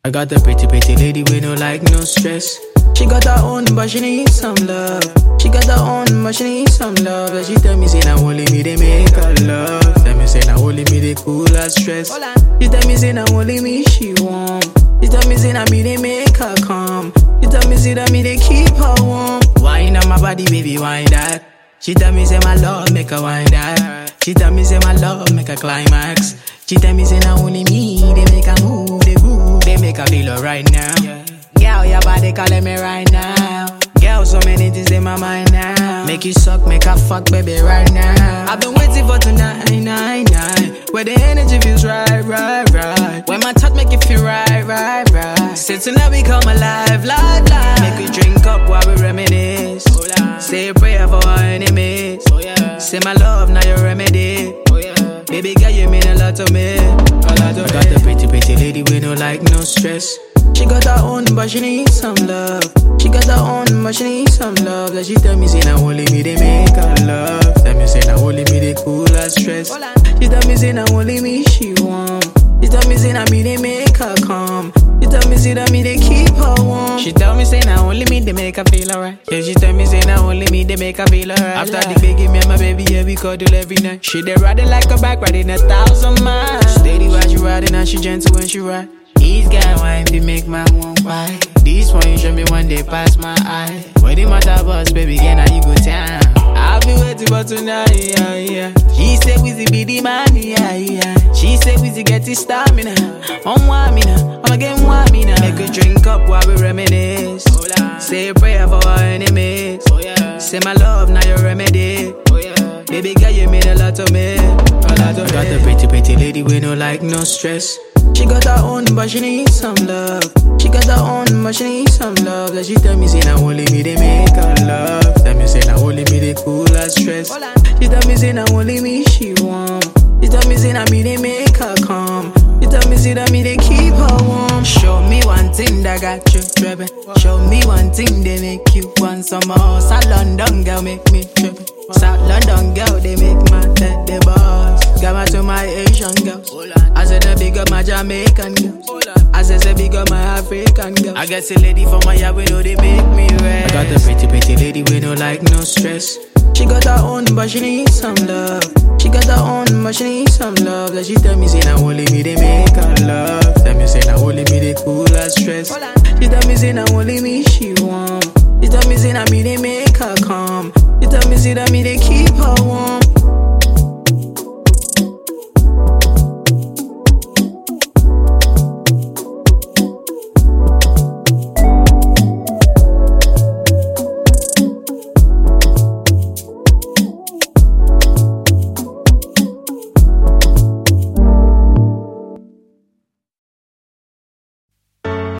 I got a pretty lady with no like no stress. She got her own, but she needs some love. She got her own, but she needs some love. And she tell me say now only me they make her love. Tell me say now only me they cool her stress. She tell me say now only me she warm. She tell me say now me they make her calm. She tell me say that me they keep her warm. Wine on my body, baby, wine that. She tell me say my love make her wine that. She tell me say my love make her climax. She tell me say now only me they make her move, they groove, they make her feel alright now. Girl, your body calling me right now. Girl, so many things in my mind now. Make you suck, make her fuck, baby, right now. I've been waiting for tonight, where the energy feels right. When my touch make you feel right. Say tonight we come alive. Make we drink up while we reminisce. Say a prayer for our enemies. Say my love, now your remedy. Baby girl, you mean a lot to me. I got a pretty lady with no like no stress. She got her own, but she needs some love. She got her own, but she needs some love. Like she tell me say now only me they make her love. Tell me say now only me they cool her stress. She tell me say now only me she warm. She tell me say now me they make her calm. She tell me say that me they keep her warm. She tell me say now only me they make her feel alright. Yeah, she tell me say now only me they make her feel alright. After the big me and my baby, yeah, we cuddle every night. She they riding like a bike, riding 1,000 miles. Steady while she riding and she gentle when she ride. These guys wine fi make my one why. This one you show me one day pass my eye. When the matter bus, baby, again now you go down. I'll be waiting for tonight, yeah. She say Wizzy be the man, yeah. She say Wizzy get his stamina. Want me now, I'ma get want me now. Make we drink up while we reminisce. Say a prayer for our enemies. Say my love, now your remedy. Baby girl, you mean a lot to me. Got a pretty lady with no like no stress. She got her own, but she needs some love. She got her own, but she needs some love. Like she tell me say now only me they make her love. Tell me say now only me they cool her stress. She tell me say now only me she warm. She tell me say now me they make her calm. She tell me say that me they keep her warm. Show me one thing that got you tripping. Show me one thing they make you want some more. South London girl make me tripping. South London girl they make my head the boss. Got my to my Asian girls. I said they big up my Jamaican girls. I said they big up my African girls. I guess a lady from my yard we know they make me rest. I got a pretty lady with no like no stress. She got her own, but she needs some love. She got her own, but she needs some love. Like she tell me say now only me they make her love. Tell me say now only me they cool her stress. She tell me say now only me she warm. She tell me say now me they make her calm. She tell me say that me they keep her warm.